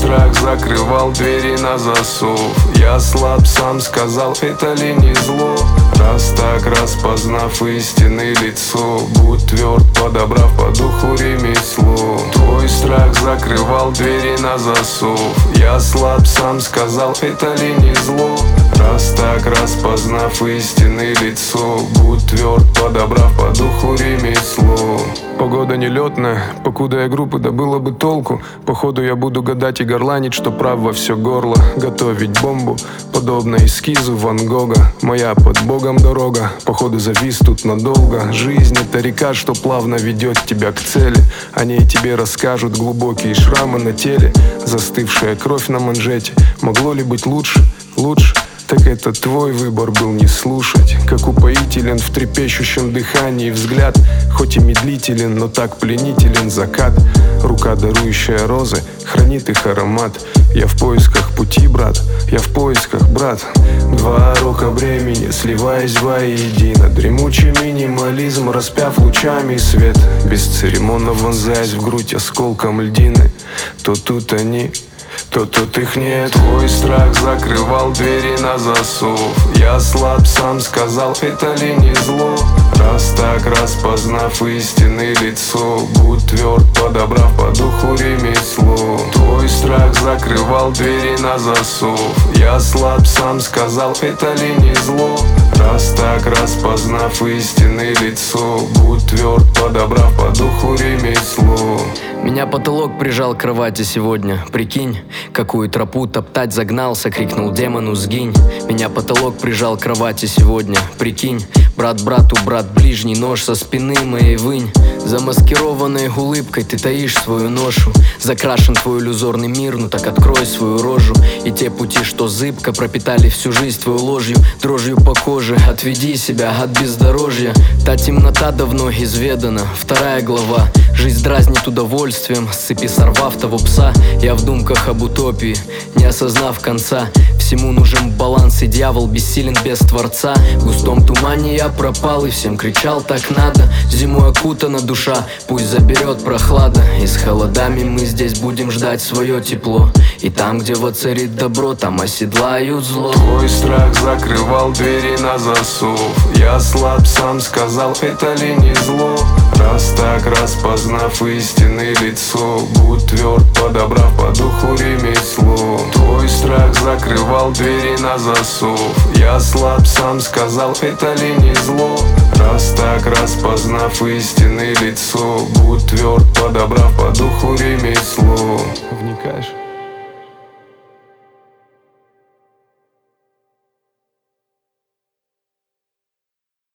страх закрывал двери на засов. Я слаб, сам сказал, это ли не зло? Раз так распознав истинное лицо, будь тверд, подобрав по духу ремесло. Твой страх закрывал двери на засов. Я слаб, сам сказал, это ли не зло? Раз так распознав истинное лицо, будь тверд, подобрав по духу ремесло. Погода нелетная, покуда я группы, да было бы толку. Походу я буду гадать и горланить, что прав во все горло. Готовить бомбу, подобно эскизу Ван Гога. Моя под Богом дорога, походу завис тут надолго. Жизнь — это река, что плавно ведет тебя к цели. О ней тебе расскажут глубокие шрамы на теле, застывшая кровь на манжете. Могло ли быть лучше? Лучше? Так это твой выбор был не слушать. Как упоителен в трепещущем дыхании взгляд, хоть и медлителен, но так пленителен закат. Рука, дарующая розы, хранит их аромат. Я в поисках пути, брат, я в поисках, брат. Два рока времени, сливаясь воедино. Дремучий минимализм, распяв лучами свет. Бесцеремонно вонзаясь в грудь осколком льдины. То тут они, то тут их нет. Твой страх закрывал двери на засов. Я слаб, сам сказал, это ли не зло? Раз так распознав истинное лицо, будь тверд, подобрав по духу ремесло. Твой страх закрывал двери на засов. Я слаб, сам сказал, это ли не зло? Раз так распознав истинное лицо, будь тверд, подобрав по духу ремесло. Меня потолок прижал к кровати сегодня. Прикинь, какую тропу топтать загнался, крикнул демону сгинь. Меня потолок прижал к кровати сегодня. Прикинь, брат брату, брат ближний, нож со спины моей вынь. Замаскированной улыбкой ты таишь свою ношу. Закрашен твой иллюзорный мир, ну так открой свою рожу. И те пути, что зыбко пропитали всю жизнь твою ложью, дрожью по коже, отведи себя от бездорожья. Та темнота давно изведана. Вторая глава. Жизнь дразнит удовольствием, с цепи сорвав того пса. Я в думках об утопии, не осознав конца. Всему нужен баланс, и дьявол бессилен без Творца. В густом тумане я пропал и всем кричал так надо. Зимой окутана душа, пусть заберет прохлада. И с холодами мы здесь будем ждать свое тепло. И там, где воцарит добро, там оседлают зло. Твой страх закрывал двери на засов. Я слаб, сам сказал, это ли не зло? Раз так распознав истинное лицо, будь тверд, подобрав по духу ремесло. Твой страх закрывал двери на засов. Я слаб, сам сказал, это ли не зло? Раз так распознав истинное лицо, будь тверд, подобрав по духу ремесло. Вникаешь?